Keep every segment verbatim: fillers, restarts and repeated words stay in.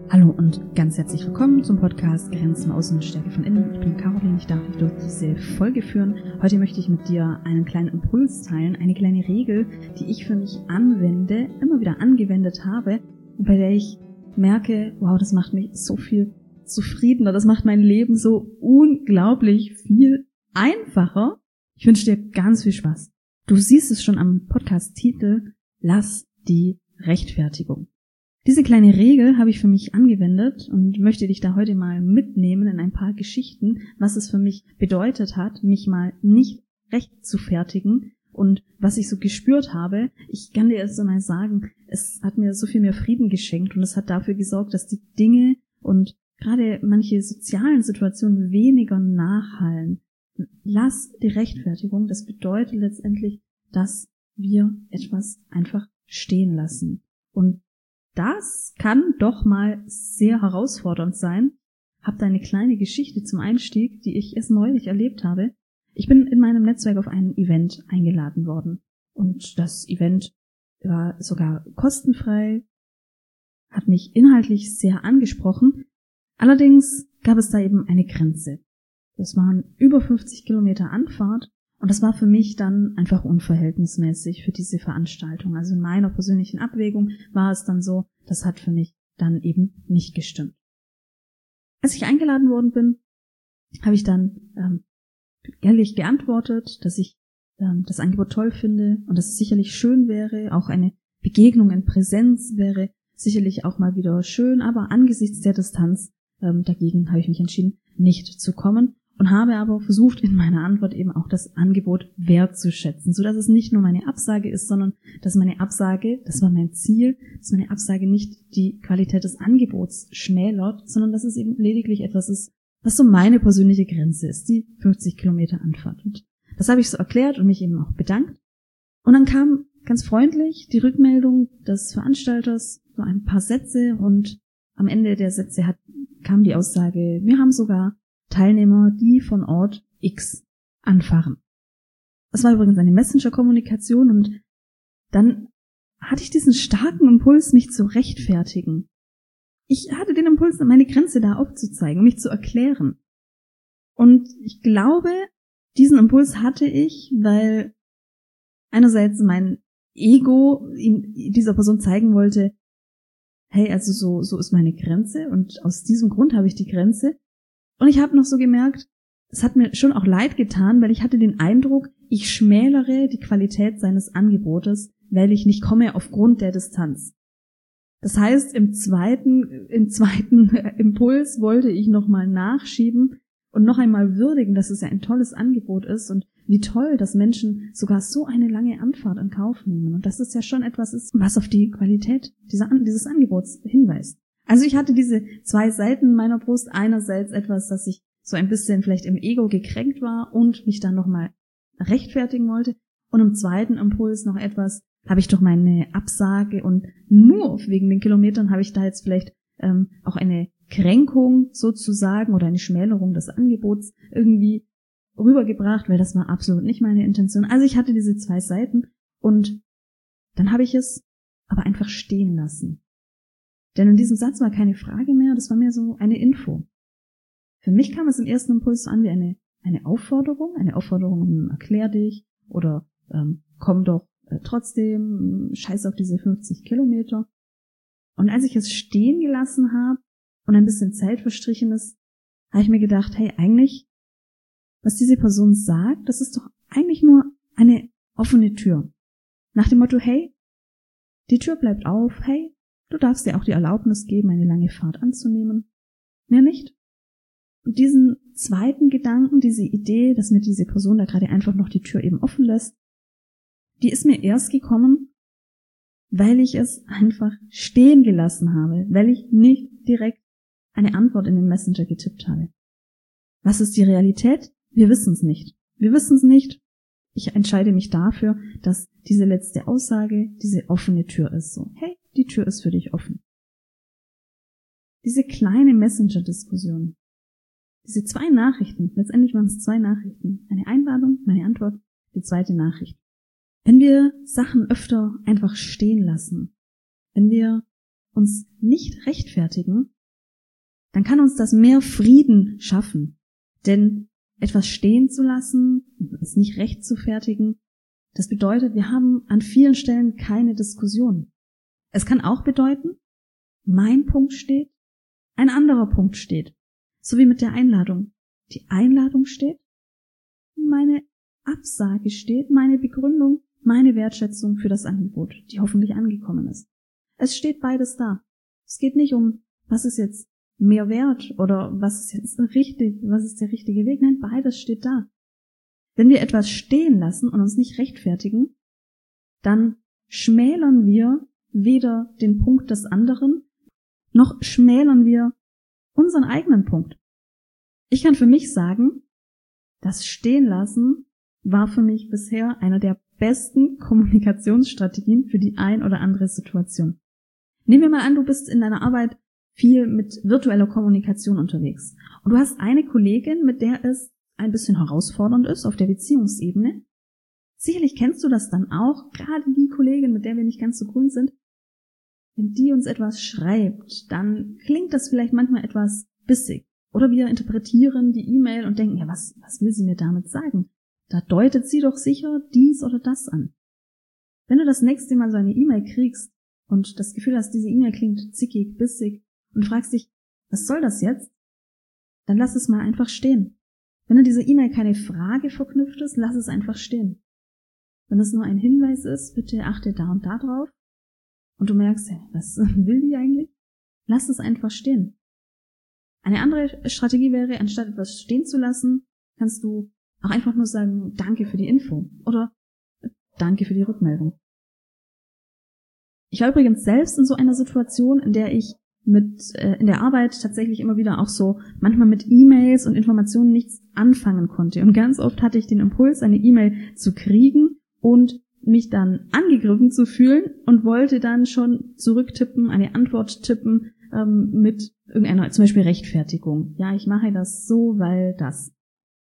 Hallo und ganz herzlich willkommen zum Podcast Grenzen außen und Stärke von innen. Ich bin Caroline, ich darf dich durch diese Folge führen. Heute möchte ich mit dir einen kleinen Impuls teilen, eine kleine Regel, die ich für mich anwende, immer wieder angewendet habe und bei der ich merke, wow, das macht mich so viel zufriedener, das macht mein Leben so unglaublich viel einfacher. Ich wünsche dir ganz viel Spaß. Du siehst es schon am Podcast-Titel, lass die Rechtfertigung. Diese kleine Regel habe ich für mich angewendet und möchte dich da heute mal mitnehmen in ein paar Geschichten, was es für mich bedeutet hat, mich mal nicht recht zu fertigen und was ich so gespürt habe. Ich kann dir erst einmal sagen, es hat mir so viel mehr Frieden geschenkt und es hat dafür gesorgt, dass die Dinge und gerade manche sozialen Situationen weniger nachhallen. Lass die Rechtfertigung, das bedeutet letztendlich, dass wir etwas einfach stehen lassen. Und das kann doch mal sehr herausfordernd sein. Hab da eine kleine Geschichte zum Einstieg, die ich erst neulich erlebt habe. Ich bin in meinem Netzwerk auf ein Event eingeladen worden. Und das Event war sogar kostenfrei, hat mich inhaltlich sehr angesprochen. Allerdings gab es da eben eine Grenze. Das waren über fünfzig Kilometer Anfahrt. Und das war für mich dann einfach unverhältnismäßig für diese Veranstaltung. Also in meiner persönlichen Abwägung war es dann so, das hat für mich dann eben nicht gestimmt. Als ich eingeladen worden bin, habe ich dann ähm, ehrlich geantwortet, dass ich ähm, das Angebot toll finde und dass es sicherlich schön wäre, auch eine Begegnung in Präsenz wäre sicherlich auch mal wieder schön, aber angesichts der Distanz ähm, dagegen habe ich mich entschieden, nicht zu kommen. Und habe aber versucht, in meiner Antwort eben auch das Angebot wertzuschätzen, so dass es nicht nur meine Absage ist, sondern dass meine Absage, das war mein Ziel, dass meine Absage nicht die Qualität des Angebots schmälert, sondern dass es eben lediglich etwas ist, was so meine persönliche Grenze ist, die fünfzig Kilometer Anfahrt. Und das habe ich so erklärt und mich eben auch bedankt. Und dann kam ganz freundlich die Rückmeldung des Veranstalters, so ein paar Sätze, und am Ende der Sätze hat, kam die Aussage, wir haben sogar Teilnehmer, die von Ort X anfahren. Das war übrigens eine Messenger-Kommunikation und dann hatte ich diesen starken Impuls, mich zu rechtfertigen. Ich hatte den Impuls, meine Grenze da aufzuzeigen, mich zu erklären. Und ich glaube, diesen Impuls hatte ich, weil einerseits mein Ego dieser Person zeigen wollte, hey, also so, so ist meine Grenze und aus diesem Grund habe ich die Grenze. Und ich habe noch so gemerkt, es hat mir schon auch leid getan, weil ich hatte den Eindruck, ich schmälere die Qualität seines Angebotes, weil ich nicht komme aufgrund der Distanz. Das heißt, im zweiten, im zweiten Impuls wollte ich nochmal nachschieben und noch einmal würdigen, dass es ja ein tolles Angebot ist und wie toll, dass Menschen sogar so eine lange Anfahrt in Kauf nehmen und dass es ja schon etwas ist, was auf die Qualität dieser, dieses Angebots hinweist. Also ich hatte diese zwei Seiten meiner Brust. Einerseits etwas, dass ich so ein bisschen vielleicht im Ego gekränkt war und mich dann nochmal rechtfertigen wollte. Und im zweiten Impuls noch etwas, habe ich doch meine Absage und nur wegen den Kilometern habe ich da jetzt vielleicht ähm, auch eine Kränkung sozusagen oder eine Schmälerung des Angebots irgendwie rübergebracht, weil das war absolut nicht meine Intention. Also ich hatte diese zwei Seiten und dann habe ich es aber einfach stehen lassen. Denn in diesem Satz war keine Frage mehr, das war mehr so eine Info. Für mich kam es im ersten Impuls so an wie eine, eine Aufforderung, eine Aufforderung, erklär dich oder ähm, komm doch äh, trotzdem, scheiß auf diese fünfzig Kilometer. Und als ich es stehen gelassen habe und ein bisschen Zeit verstrichen ist, habe ich mir gedacht, hey, eigentlich, was diese Person sagt, das ist doch eigentlich nur eine offene Tür. Nach dem Motto, hey, die Tür bleibt auf, hey, du darfst dir auch die Erlaubnis geben, eine lange Fahrt anzunehmen. Mehr nicht. Und diesen zweiten Gedanken, diese Idee, dass mir diese Person da gerade einfach noch die Tür eben offen lässt, die ist mir erst gekommen, weil ich es einfach stehen gelassen habe, weil ich nicht direkt eine Antwort in den Messenger getippt habe. Was ist die Realität? Wir wissen es nicht. Wir wissen es nicht. Ich entscheide mich dafür, dass diese letzte Aussage diese offene Tür ist. So, hey, die Tür ist für dich offen. Diese kleine Messenger-Diskussion, diese zwei Nachrichten, letztendlich waren es zwei Nachrichten, eine Einladung, meine Antwort, die zweite Nachricht. Wenn wir Sachen öfter einfach stehen lassen, wenn wir uns nicht rechtfertigen, dann kann uns das mehr Frieden schaffen. Denn etwas stehen zu lassen, es nicht recht zu fertigen, das bedeutet, wir haben an vielen Stellen keine Diskussion. Es kann auch bedeuten, mein Punkt steht, ein anderer Punkt steht. So wie mit der Einladung. Die Einladung steht, meine Absage steht, meine Begründung, meine Wertschätzung für das Angebot, die hoffentlich angekommen ist. Es steht beides da. Es geht nicht um, was ist jetzt mehr wert oder was ist jetzt richtig, was ist der richtige Weg. Nein, beides steht da. Wenn wir etwas stehen lassen und uns nicht rechtfertigen, dann schmälern wir weder den Punkt des anderen, noch schmälern wir unseren eigenen Punkt. Ich kann für mich sagen, das Stehenlassen war für mich bisher einer der besten Kommunikationsstrategien für die ein oder andere Situation. Nehmen wir mal an, du bist in deiner Arbeit viel mit virtueller Kommunikation unterwegs und du hast eine Kollegin, mit der es ein bisschen herausfordernd ist auf der Beziehungsebene. Sicherlich kennst du das dann auch, gerade die Kollegin, mit der wir nicht ganz so grün sind. Wenn die uns etwas schreibt, dann klingt das vielleicht manchmal etwas bissig. Oder wir interpretieren die E-Mail und denken, ja, was, was will sie mir damit sagen? Da deutet sie doch sicher dies oder das an. Wenn du das nächste Mal so eine E-Mail kriegst und das Gefühl hast, diese E-Mail klingt zickig, bissig und fragst dich, was soll das jetzt? Dann lass es mal einfach stehen. Wenn an dieser E-Mail keine Frage verknüpft ist, lass es einfach stehen. Wenn es nur ein Hinweis ist, bitte achte da und da drauf und du merkst, hey, was will die eigentlich? Lass es einfach stehen. Eine andere Strategie wäre, anstatt etwas stehen zu lassen, kannst du auch einfach nur sagen, danke für die Info oder danke für die Rückmeldung. Ich war übrigens selbst in so einer Situation, in der ich mit äh, in der Arbeit tatsächlich immer wieder auch so manchmal mit E-Mails und Informationen nichts anfangen konnte. Und ganz oft hatte ich den Impuls, eine E-Mail zu kriegen und mich dann angegriffen zu fühlen und wollte dann schon zurücktippen, eine Antwort tippen ähm, mit irgendeiner, zum Beispiel Rechtfertigung. Ja, ich mache das so, weil das.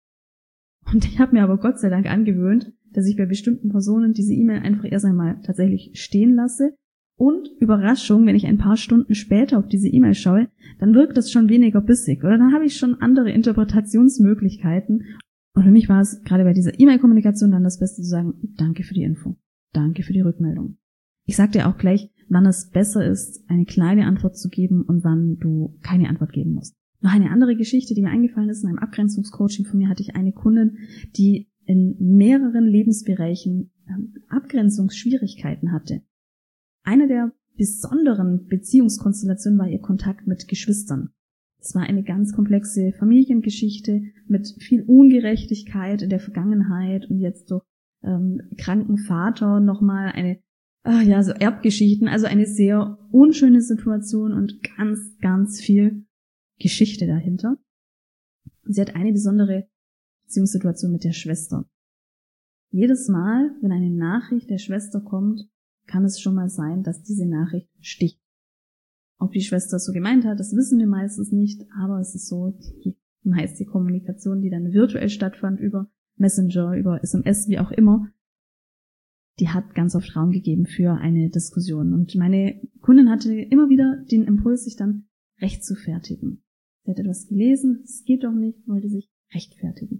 Und ich habe mir aber Gott sei Dank angewöhnt, dass ich bei bestimmten Personen diese E-Mail einfach erst einmal tatsächlich stehen lasse. Und Überraschung, wenn ich ein paar Stunden später auf diese E-Mail schaue, dann wirkt das schon weniger bissig. Oder dann habe ich schon andere Interpretationsmöglichkeiten. Und für mich war es gerade bei dieser E-Mail-Kommunikation dann das Beste zu sagen, danke für die Info, danke für die Rückmeldung. Ich sage dir auch gleich, wann es besser ist, eine kleine Antwort zu geben und wann du keine Antwort geben musst. Noch eine andere Geschichte, die mir eingefallen ist, in einem Abgrenzungscoaching von mir hatte ich eine Kundin, die in mehreren Lebensbereichen ähm, Abgrenzungsschwierigkeiten hatte. Eine der besonderen Beziehungskonstellationen war ihr Kontakt mit Geschwistern. Es war eine ganz komplexe Familiengeschichte mit viel Ungerechtigkeit in der Vergangenheit und jetzt durch ähm, kranken Vater nochmal eine, ach ja, so Erbgeschichten, also eine sehr unschöne Situation und ganz, ganz viel Geschichte dahinter. Sie hat eine besondere Beziehungssituation mit der Schwester. Jedes Mal, wenn eine Nachricht der Schwester kommt, kann es schon mal sein, dass diese Nachricht sticht. Ob die Schwester es so gemeint hat, das wissen wir meistens nicht, aber es ist so, die meiste Kommunikation, die dann virtuell stattfand, über Messenger, über S M S, wie auch immer, die hat ganz oft Raum gegeben für eine Diskussion. Und meine Kundin hatte immer wieder den Impuls, sich dann rechtfertigen. Sie hat etwas gelesen, es geht doch nicht, wollte sich rechtfertigen.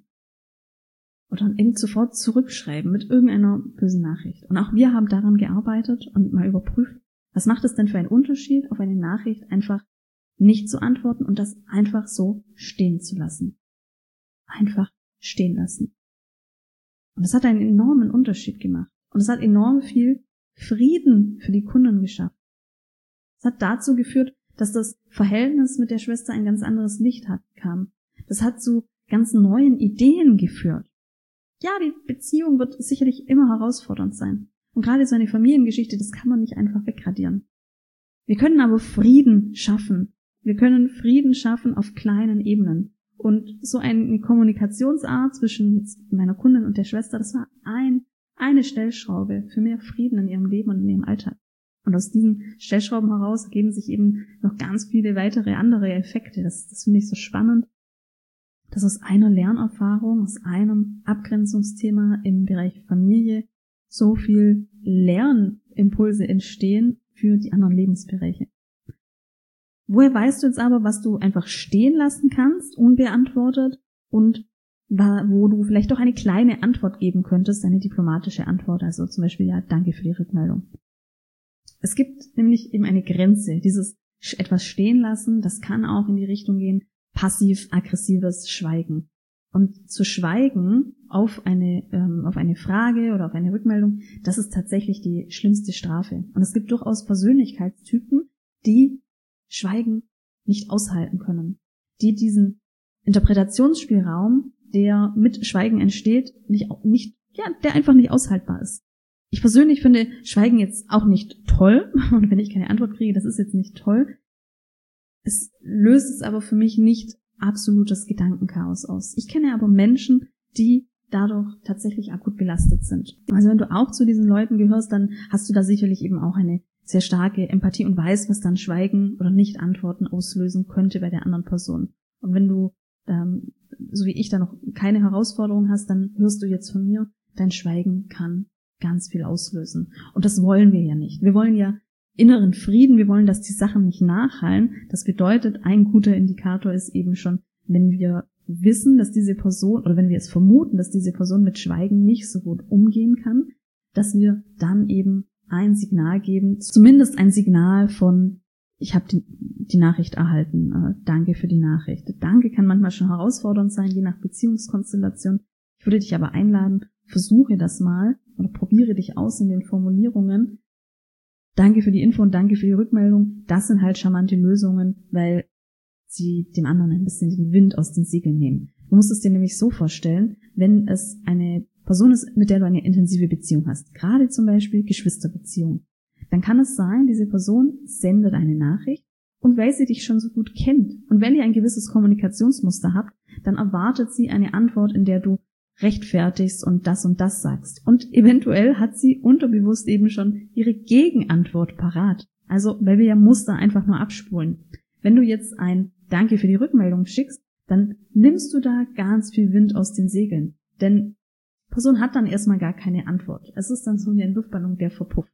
Oder dann eben sofort zurückschreiben mit irgendeiner bösen Nachricht. Und auch wir haben daran gearbeitet und mal überprüft, was macht es denn für einen Unterschied, auf eine Nachricht einfach nicht zu antworten und das einfach so stehen zu lassen. Einfach stehen lassen. Und das hat einen enormen Unterschied gemacht. Und es hat enorm viel Frieden für die Kunden geschafft. Es hat dazu geführt, dass das Verhältnis mit der Schwester ein ganz anderes Licht hat, kam. Das hat zu ganz neuen Ideen geführt. Ja, die Beziehung wird sicherlich immer herausfordernd sein. Und gerade so eine Familiengeschichte, das kann man nicht einfach wegradieren. Wir können aber Frieden schaffen. Wir können Frieden schaffen auf kleinen Ebenen. Und so eine Kommunikationsart zwischen jetzt meiner Kundin und der Schwester, das war ein, eine Stellschraube für mehr Frieden in ihrem Leben und in ihrem Alltag. Und aus diesen Stellschrauben heraus ergeben sich eben noch ganz viele weitere andere Effekte. Das, das finde ich so spannend, dass aus einer Lernerfahrung, aus einem Abgrenzungsthema im Bereich Familie so viel Lernimpulse entstehen für die anderen Lebensbereiche. Woher weißt du jetzt aber, was du einfach stehen lassen kannst, unbeantwortet, und wo du vielleicht doch eine kleine Antwort geben könntest, eine diplomatische Antwort, also zum Beispiel, ja, danke für die Rückmeldung. Es gibt nämlich eben eine Grenze, dieses etwas stehen lassen, das kann auch in die Richtung gehen, passiv-aggressives Schweigen. Und zu schweigen auf eine, ähm, auf eine Frage oder auf eine Rückmeldung, das ist tatsächlich die schlimmste Strafe. Und es gibt durchaus Persönlichkeitstypen, die Schweigen nicht aushalten können, die diesen Interpretationsspielraum, der mit Schweigen entsteht, nicht, nicht, ja, der einfach nicht aushaltbar ist. Ich persönlich finde Schweigen jetzt auch nicht toll, und wenn ich keine Antwort kriege, das ist jetzt nicht toll. Es löst es aber für mich nicht absolutes Gedankenchaos aus. Ich kenne aber Menschen, die dadurch tatsächlich akut belastet sind. Also wenn du auch zu diesen Leuten gehörst, dann hast du da sicherlich eben auch eine sehr starke Empathie und weißt, was dann Schweigen oder Nicht-Antworten auslösen könnte bei der anderen Person. Und wenn du ähm, so wie ich da noch keine Herausforderung hast, dann hörst du jetzt von mir, dein Schweigen kann ganz viel auslösen. Und das wollen wir ja nicht. Wir wollen ja inneren Frieden, wir wollen, dass die Sachen nicht nachhallen. Das bedeutet, ein guter Indikator ist eben schon, wenn wir wissen, dass diese Person, oder wenn wir es vermuten, dass diese Person mit Schweigen nicht so gut umgehen kann, dass wir dann eben ein Signal geben, zumindest ein Signal von, ich habe die, die Nachricht erhalten, äh, danke für die Nachricht. Danke kann manchmal schon herausfordernd sein, je nach Beziehungskonstellation. Ich würde dich aber einladen, versuche das mal oder probiere dich aus in den Formulierungen. Danke für die Info und danke für die Rückmeldung. Das sind halt charmante Lösungen, weil sie dem anderen ein bisschen den Wind aus den Segeln nehmen. Du musst es dir nämlich so vorstellen, wenn es eine Person ist, mit der du eine intensive Beziehung hast, gerade zum Beispiel Geschwisterbeziehung, dann kann es sein, diese Person sendet eine Nachricht und weil sie dich schon so gut kennt und wenn ihr ein gewisses Kommunikationsmuster habt, dann erwartet sie eine Antwort, in der du rechtfertigst und das und das sagst. Und eventuell hat sie unterbewusst eben schon ihre Gegenantwort parat. Also, weil wir ja Muster einfach nur abspulen. Wenn du jetzt ein Danke für die Rückmeldung schickst, dann nimmst du da ganz viel Wind aus den Segeln. Denn die Person hat dann erstmal gar keine Antwort. Es ist dann so wie ein Luftballon, der verpufft.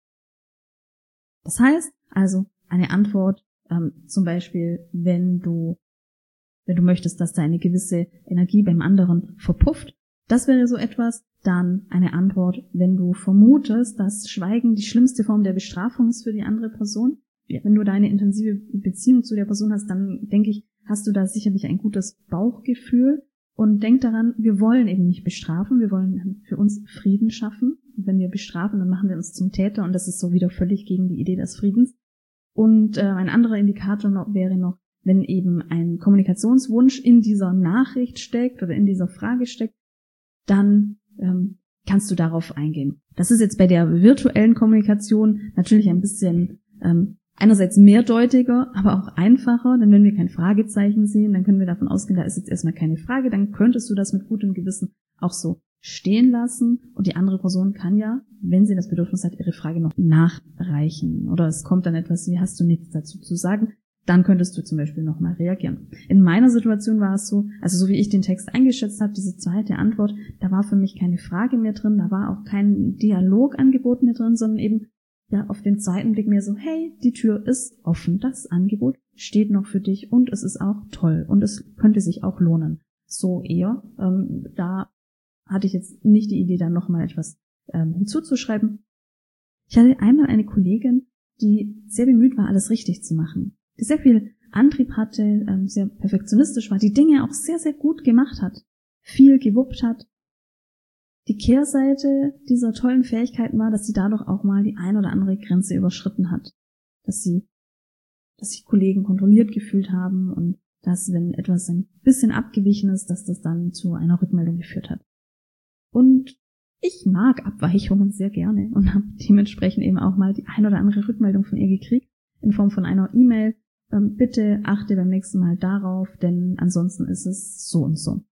Das heißt also, eine Antwort, ähm, zum Beispiel, wenn du wenn du möchtest, dass da eine gewisse Energie beim anderen verpufft, das wäre so etwas. Dann eine Antwort, wenn du vermutest, dass Schweigen die schlimmste Form der Bestrafung ist für die andere Person. Wenn du da eine intensive Beziehung zu der Person hast, dann denke ich, hast du da sicherlich ein gutes Bauchgefühl. Und denk daran, wir wollen eben nicht bestrafen, wir wollen für uns Frieden schaffen. Und wenn wir bestrafen, dann machen wir uns zum Täter und das ist so wieder völlig gegen die Idee des Friedens. Und äh, ein anderer Indikator noch, wäre noch, wenn eben ein Kommunikationswunsch in dieser Nachricht steckt oder in dieser Frage steckt, dann ähm, kannst du darauf eingehen. Das ist jetzt bei der virtuellen Kommunikation natürlich ein bisschen ähm, einerseits mehrdeutiger, aber auch einfacher, denn wenn wir kein Fragezeichen sehen, dann können wir davon ausgehen, da ist jetzt erstmal keine Frage, dann könntest du das mit gutem Gewissen auch so stehen lassen und die andere Person kann ja, wenn sie das Bedürfnis hat, ihre Frage noch nachreichen oder es kommt dann etwas, wie hast du nichts dazu zu sagen, dann könntest du zum Beispiel nochmal reagieren. In meiner Situation war es so, also so wie ich den Text eingeschätzt habe, diese zweite Antwort, da war für mich keine Frage mehr drin, da war auch kein Dialogangebot mehr drin, sondern eben ja auf den zweiten Blick mehr so, hey, die Tür ist offen, das Angebot steht noch für dich und es ist auch toll und es könnte sich auch lohnen. So eher, ähm, da hatte ich jetzt nicht die Idee, dann nochmal etwas ähm, hinzuzuschreiben. Ich hatte einmal eine Kollegin, die sehr bemüht war, alles richtig zu machen, die sehr viel Antrieb hatte, ähm, sehr perfektionistisch war, die Dinge auch sehr, sehr gut gemacht hat, viel gewuppt hat. Die Kehrseite dieser tollen Fähigkeiten war, dass sie dadurch auch mal die ein oder andere Grenze überschritten hat. Dass sie, dass sich Kollegen kontrolliert gefühlt haben und dass, wenn etwas ein bisschen abgewichen ist, dass das dann zu einer Rückmeldung geführt hat. Und ich mag Abweichungen sehr gerne und habe dementsprechend eben auch mal die ein oder andere Rückmeldung von ihr gekriegt, in Form von einer E-Mail. Ähm, bitte achte beim nächsten Mal darauf, denn ansonsten ist es so und so.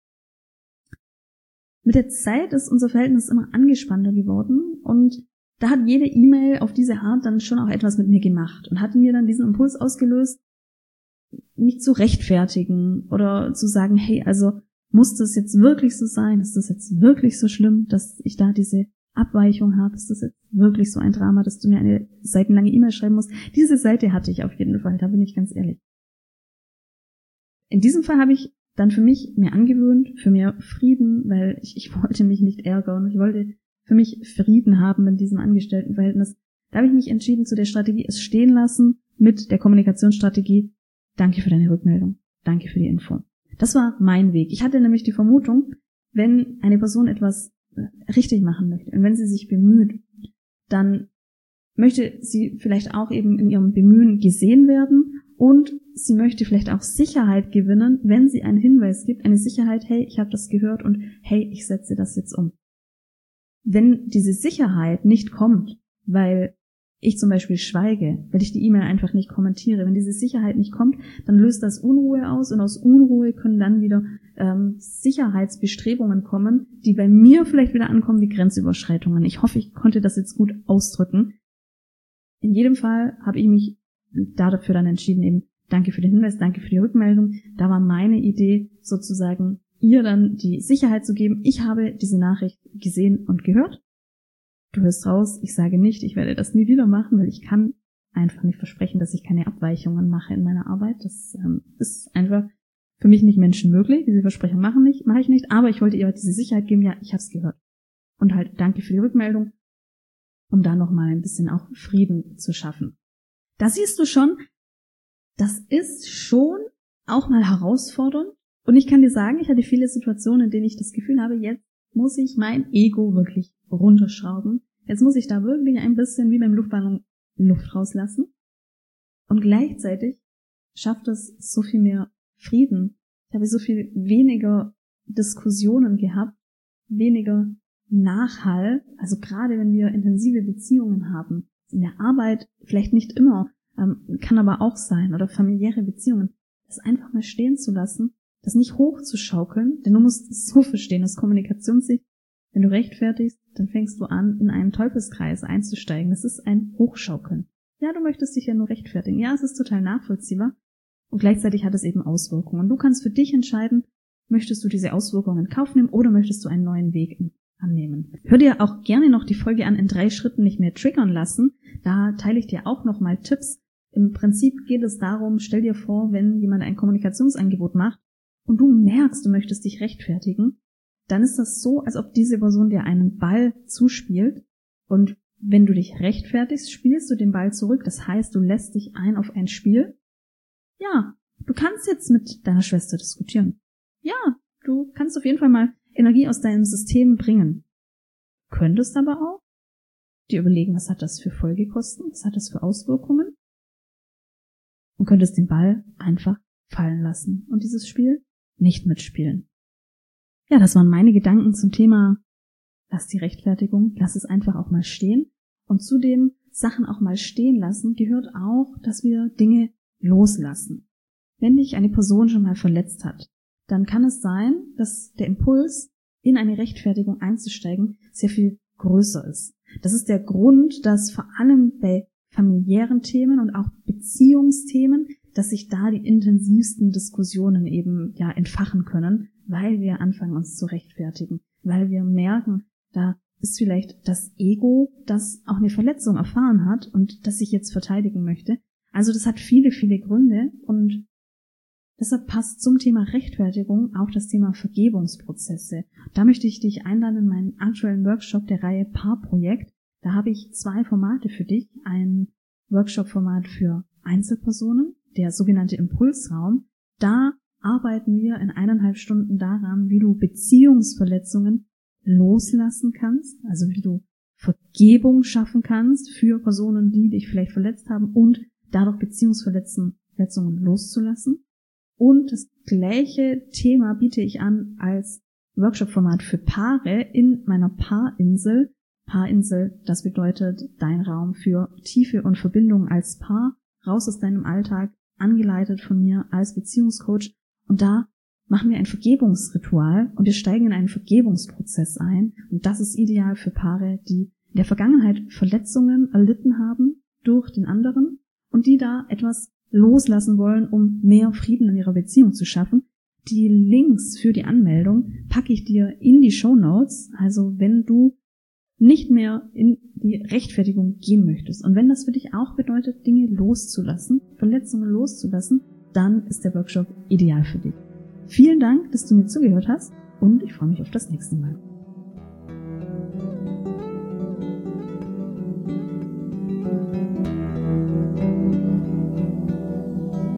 Mit der Zeit ist unser Verhältnis immer angespannter geworden und da hat jede E-Mail auf diese Art dann schon auch etwas mit mir gemacht und hat mir dann diesen Impuls ausgelöst, mich zu rechtfertigen oder zu sagen, hey, also muss das jetzt wirklich so sein? Ist das jetzt wirklich so schlimm, dass ich da diese Abweichung habe, ist das jetzt wirklich so ein Drama, dass du mir eine seitenlange E-Mail schreiben musst. Diese Seite hatte ich auf jeden Fall, da bin ich ganz ehrlich. In diesem Fall habe ich dann für mich mir angewöhnt, für mehr Frieden, weil ich, ich wollte mich nicht ärgern. Ich wollte für mich Frieden haben in diesem Angestelltenverhältnis. Da habe ich mich entschieden zu der Strategie, es stehen lassen mit der Kommunikationsstrategie. Danke für deine Rückmeldung. Danke für die Info. Das war mein Weg. Ich hatte nämlich die Vermutung, wenn eine Person etwas richtig machen möchte und wenn sie sich bemüht, dann möchte sie vielleicht auch eben in ihrem Bemühen gesehen werden und sie möchte vielleicht auch Sicherheit gewinnen, wenn sie einen Hinweis gibt, eine Sicherheit, hey, ich habe das gehört und hey, ich setze das jetzt um. Wenn diese Sicherheit nicht kommt, weil ich zum Beispiel schweige, weil ich die E-Mail einfach nicht kommentiere, wenn diese Sicherheit nicht kommt, dann löst das Unruhe aus und aus Unruhe können dann wieder ähm, Sicherheitsbestrebungen kommen, die bei mir vielleicht wieder ankommen wie Grenzüberschreitungen. Ich hoffe, ich konnte das jetzt gut ausdrücken. In jedem Fall habe ich mich dafür dann entschieden, eben danke für den Hinweis, danke für die Rückmeldung. Da war meine Idee sozusagen, ihr dann die Sicherheit zu geben, ich habe diese Nachricht gesehen und gehört. Du hörst raus, ich sage nicht, ich werde das nie wieder machen, weil ich kann einfach nicht versprechen, dass ich keine Abweichungen mache in meiner Arbeit. Das ähm, ist einfach für mich nicht menschenmöglich. Diese Versprechung machen nicht, mache ich nicht, aber ich wollte ihr diese Sicherheit geben, ja, ich habe es gehört. Und halt danke für die Rückmeldung, um da nochmal ein bisschen auch Frieden zu schaffen. Da siehst du schon, das ist schon auch mal herausfordernd. Und ich kann dir sagen, ich hatte viele Situationen, in denen ich das Gefühl habe, jetzt muss ich mein Ego wirklich runterschrauben. Jetzt muss ich da wirklich ein bisschen wie beim Luftballon Luft rauslassen. Und gleichzeitig schafft es so viel mehr Frieden. Ich habe so viel weniger Diskussionen gehabt, weniger Nachhall. Also gerade wenn wir intensive Beziehungen haben, in der Arbeit vielleicht nicht immer, ähm, kann aber auch sein, oder familiäre Beziehungen, das einfach mal stehen zu lassen, das nicht hochzuschaukeln, denn du musst es so verstehen, aus Kommunikationssicht, wenn du rechtfertigst, dann fängst du an, in einen Teufelskreis einzusteigen. Das ist ein Hochschaukeln. Ja, du möchtest dich ja nur rechtfertigen. Ja, es ist total nachvollziehbar. Und gleichzeitig hat es eben Auswirkungen. Du kannst für dich entscheiden, möchtest du diese Auswirkungen in Kauf nehmen oder möchtest du einen neuen Weg annehmen. Hör dir auch gerne noch die Folge an, in drei Schritten nicht mehr triggern lassen. Da teile ich dir auch nochmal Tipps. Im Prinzip geht es darum, stell dir vor, wenn jemand ein Kommunikationsangebot macht und du merkst, du möchtest dich rechtfertigen, dann ist das so, als ob diese Person dir einen Ball zuspielt und wenn du dich rechtfertigst, spielst du den Ball zurück. Das heißt, du lässt dich ein auf ein Spiel. Ja, du kannst jetzt mit deiner Schwester diskutieren. Ja, du kannst auf jeden Fall mal Energie aus deinem System bringen. Du könntest aber auch dir überlegen, was hat das für Folgekosten, was hat das für Auswirkungen und könntest den Ball einfach fallen lassen und dieses Spiel nicht mitspielen. Ja, das waren meine Gedanken zum Thema, lass die Rechtfertigung, lass es einfach auch mal stehen. Und zu dem Sachen auch mal stehen lassen gehört auch, dass wir Dinge loslassen. Wenn dich eine Person schon mal verletzt hat, dann kann es sein, dass der Impuls, in eine Rechtfertigung einzusteigen, sehr viel größer ist. Das ist der Grund, dass vor allem bei familiären Themen und auch Beziehungsthemen, dass sich da die intensivsten Diskussionen eben ja entfachen können, weil wir anfangen, uns zu rechtfertigen, weil wir merken, da ist vielleicht das Ego, das auch eine Verletzung erfahren hat und das sich jetzt verteidigen möchte. Also das hat viele, viele Gründe und deshalb passt zum Thema Rechtfertigung auch das Thema Vergebungsprozesse. Da möchte ich dich einladen in meinen aktuellen Workshop der Reihe Paarprojekt. Da habe ich zwei Formate für dich. Ein Workshop-Format für Einzelpersonen, der sogenannte Impulsraum. Da arbeiten wir in eineinhalb Stunden daran, wie du Beziehungsverletzungen loslassen kannst, also wie du Vergebung schaffen kannst für Personen, die dich vielleicht verletzt haben und dadurch Beziehungsverletzungen loszulassen. Und das gleiche Thema biete ich an als Workshop-Format für Paare in meiner Paarinsel. Paarinsel, das bedeutet dein Raum für Tiefe und Verbindung als Paar, raus aus deinem Alltag, angeleitet von mir als Beziehungscoach. Und da machen wir ein Vergebungsritual und wir steigen in einen Vergebungsprozess ein. Und das ist ideal für Paare, die in der Vergangenheit Verletzungen erlitten haben durch den anderen und die da etwas loslassen wollen, um mehr Frieden in ihrer Beziehung zu schaffen. Die Links für die Anmeldung packe ich dir in die Shownotes. Also wenn du nicht mehr in die Rechtfertigung gehen möchtest. Und wenn das für dich auch bedeutet, Dinge loszulassen, Verletzungen loszulassen, dann ist der Workshop ideal für dich. Vielen Dank, dass du mir zugehört hast und ich freue mich auf das nächste Mal.